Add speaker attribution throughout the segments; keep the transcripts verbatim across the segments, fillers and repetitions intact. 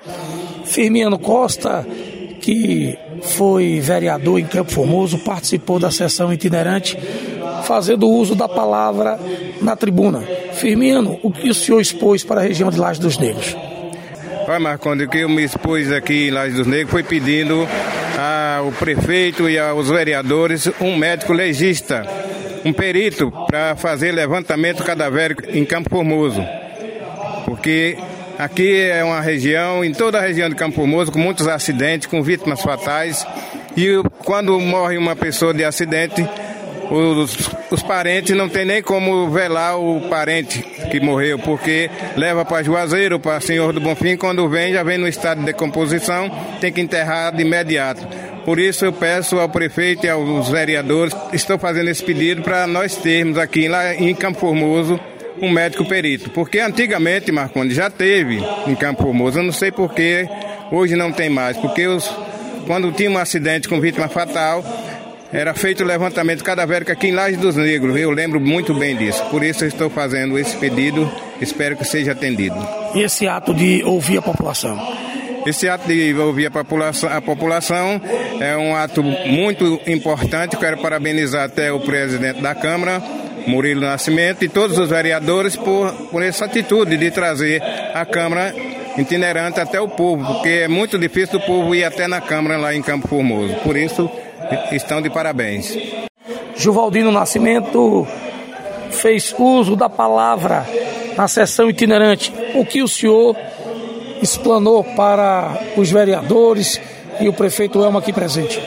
Speaker 1: Firmiano Costa, que foi vereador em Campo Formoso, participou da sessão itinerante, fazendo uso da palavra na tribuna. Firmiano, o que o senhor expôs para a região de Laje dos Negros?
Speaker 2: Olha, Marcondes, o que eu me expus aqui em Laje dos Negros foi pedindo ao prefeito e aos vereadores um médico legista, um perito para fazer levantamento cadavérico em Campo Formoso. Porque aqui é uma região, em toda a região de Campo Formoso, com muitos acidentes, com vítimas fatais. E quando morre uma pessoa de acidente, os, os parentes não tem nem como velar o parente que morreu, porque leva para Juazeiro, para Senhor do Bonfim, quando vem, já vem no estado de decomposição, tem que enterrar de imediato. Por isso eu peço ao prefeito e aos vereadores, estou fazendo esse pedido para nós termos aqui lá em Campo Formoso um médico perito, porque antigamente, Marcondes, já teve em Campo Formoso, eu não sei porquê, hoje não tem mais, porque os, quando tinha um acidente com vítima fatal, era feito o levantamento cadavérico aqui em Laje dos Negros, eu lembro muito bem disso, por isso eu estou fazendo esse pedido, espero que seja atendido.
Speaker 1: E esse ato de ouvir a população?
Speaker 2: Esse ato de ouvir a população, a população é um ato muito importante, quero parabenizar até o presidente da Câmara, Murilo Nascimento, e todos os vereadores por, por essa atitude de trazer a Câmara itinerante até o povo, porque é muito difícil o povo ir até na Câmara lá em Campo Formoso. Por isso, estão de parabéns.
Speaker 1: Gilvaldino Nascimento fez uso da palavra na sessão itinerante. O que o senhor explanou para os vereadores e o prefeito Elmo aqui presente?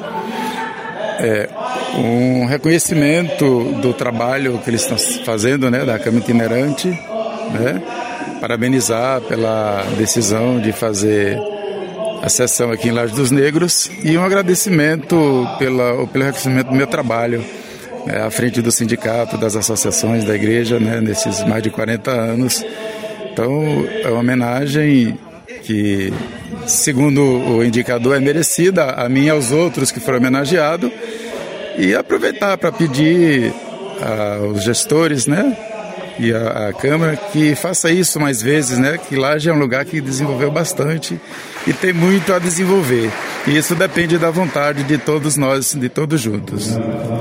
Speaker 3: É, um reconhecimento do trabalho que eles estão fazendo, né, da Câmara Itinerante, né, parabenizar pela decisão de fazer a sessão aqui em Laje dos Negros e um agradecimento pela, pelo reconhecimento do meu trabalho, né, à frente do sindicato, das associações da igreja, né, nesses mais de quarenta anos. Então, é uma homenagem que, segundo o indicador, é merecida a mim e aos outros que foram homenageados, e aproveitar para pedir aos gestores, né, e a, a Câmara que faça isso mais vezes, né, que Laje é um lugar que desenvolveu bastante e tem muito a desenvolver, e isso depende da vontade de todos nós, de todos juntos.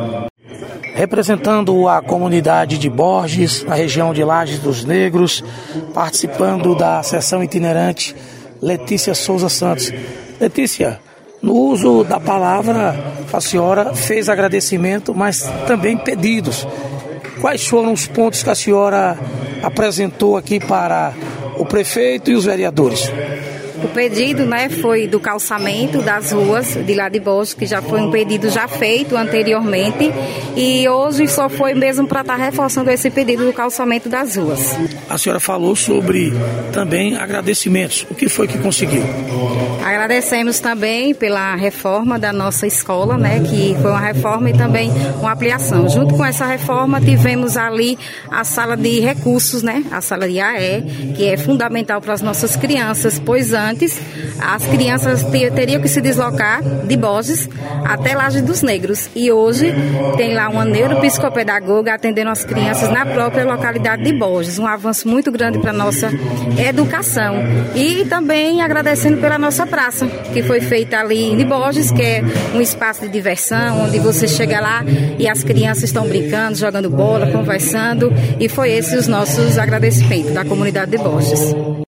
Speaker 1: Representando a comunidade de Borges, na região de Laje dos Negros, participando da sessão itinerante, Letícia Souza Santos. Letícia, no uso da palavra, a senhora fez agradecimento, mas também pedidos. Quais foram os pontos que a senhora apresentou aqui para o prefeito e os vereadores?
Speaker 4: O pedido, né, foi do calçamento das ruas de lá de Borges, que já foi um pedido já feito anteriormente, e hoje só foi mesmo para estar reforçando esse pedido do calçamento das ruas.
Speaker 1: A senhora falou sobre também agradecimentos. O que foi que conseguiu?
Speaker 4: Agradecemos também pela reforma da nossa escola, né, que foi uma reforma e também uma ampliação. Junto com essa reforma, tivemos ali a sala de recursos, né, a sala de A E, que é fundamental para as nossas crianças, pois antes as crianças teriam que se deslocar de Borges até Laje dos Negros, e hoje tem lá uma neuropsicopedagoga atendendo as crianças na própria localidade de Borges, um avanço muito grande para a nossa educação. E também agradecendo pela nossa praça, que foi feita ali em Borges, que é um espaço de diversão, onde você chega lá e as crianças estão brincando, jogando bola, conversando, e foi esses os nossos agradecimentos da comunidade de Borges.